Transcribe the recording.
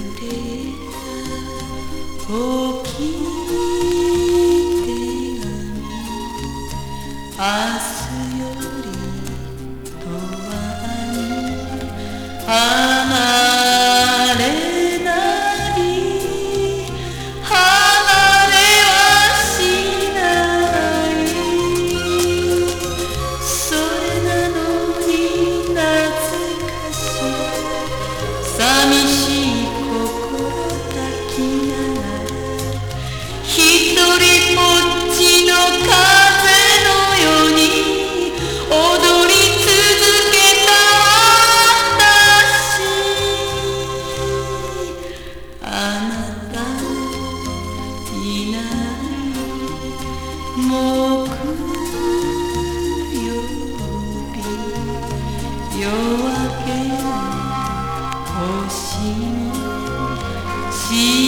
れた大きい手紙、明日より永遠に離れない離れはしないそれなのに懐かしい寂しい心抱きながらひとりぼっちの風のように踊り続けた私あなたいない木曜日夜明けの星も